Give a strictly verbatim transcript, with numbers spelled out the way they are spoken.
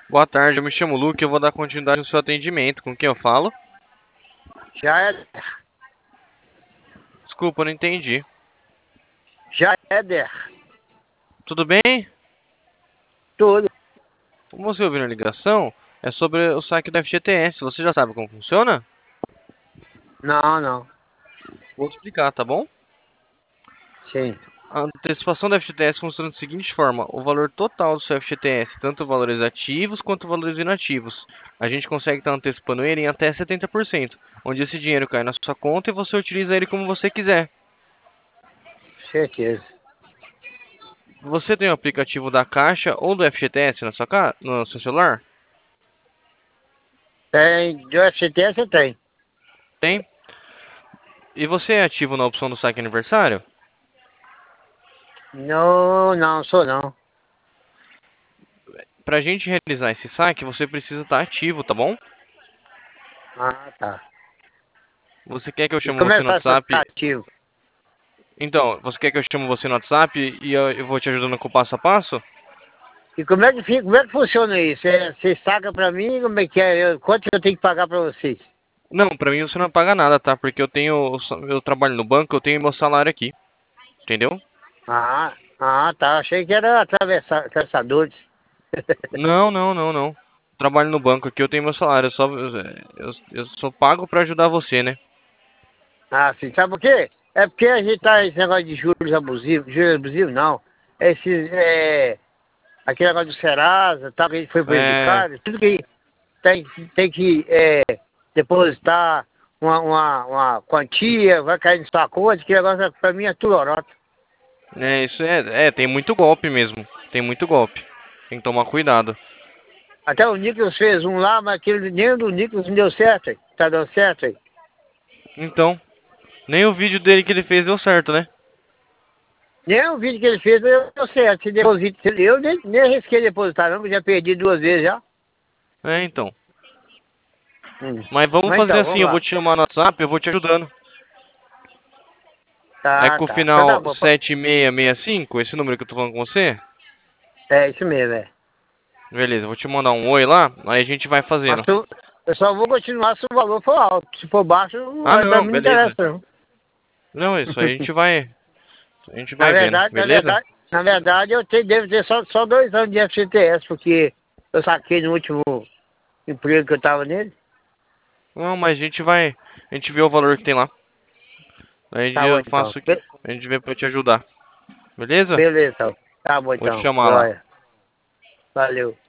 Boa tarde, eu me chamo Luke, eu vou dar continuidade no seu atendimento. Com quem eu falo? Já é, Desculpa, eu não entendi. já é der. Tudo bem? Tudo. Como você ouviu na ligação, é sobre o saque do F G T S. Você já sabe como funciona? Não, não. Vou explicar, tá bom? Sim. A antecipação do F G T S funciona da seguinte forma: o valor total do seu F G T S, tanto valores ativos quanto valores inativos, a gente consegue estar antecipando ele em até setenta por cento, onde esse dinheiro cai na sua conta e você utiliza ele como você quiser. Certeza. Você tem o aplicativo da Caixa ou do F G T S na sua ca... no seu celular? Tem, do F T S tem. Tem. E você é ativo na opção do saque aniversário? Não, não, sou não. Pra gente realizar esse saque, você precisa estar ativo, tá bom? Ah, tá. Você quer que eu E chame como é você que no faz pra ficar WhatsApp? ativo? Então, você quer que eu chame você no WhatsApp e eu, eu vou te ajudando com o passo a passo? E como é que fica, como é que funciona isso? É, você saca pra mim, como é que é? Eu, quanto que eu tenho que pagar pra vocês? Não, pra mim você não paga nada, tá? Porque eu tenho, eu trabalho no banco, eu tenho meu salário aqui, entendeu? Ah, ah, tá. Achei que era atravessa, atravessadores. Não, não, não, não. Trabalho no banco aqui, eu tenho meu salário, eu só, eu, eu só pago pra ajudar você, né? Ah, sim. Sabe por quê? É porque a gente tá esse negócio de juros abusivos, juros abusivos não. Esses, é, aquele negócio do Serasa, tal, que a gente foi É, prejudicado, tudo que tem, tem que é, depositar uma, uma, uma quantia, vai cair na sua conta, que negócio pra mim é tudo lorota. é, isso é, é, tem muito golpe mesmo, tem muito golpe. Tem que tomar cuidado. Até o Nicolas fez um lá, mas aquele nem o do Nicolas não deu certo, aí. Tá dando certo aí. Então, nem o vídeo dele que ele fez deu certo, né? Nem o vídeo que ele fez deu certo. Se deposita, eu nem, nem arrisquei depositar não, que eu já perdi duas vezes já. É, então. Hum. Mas vamos Mas fazer então, assim, vamos eu vou lá. te chamar no WhatsApp, eu vou te ajudando. É Tá, com o tá. Então tá final bom. sete seis seis cinco, esse número que eu tô falando com você? É isso mesmo, é. Beleza, eu vou te mandar um oi lá, aí a gente vai Mas fazendo. se eu, eu só vou continuar se o valor for alto. Se for baixo, Ah, pra não, mim não interessa beleza. não. Não, isso aí a gente vai, a gente Na vai vendo, verdade, na beleza? verdade, na verdade eu tenho, devo ter só, só dois anos de F G T S, porque eu saquei no último emprego que eu tava nele. Não, mas a gente vai, a gente vê o valor que tem lá. Aí Tá bom eu então. faço aqui, Be- a gente vê pra te ajudar. Beleza? beleza então. Tá bom Vou te então. chamar lá. Joia. Valeu.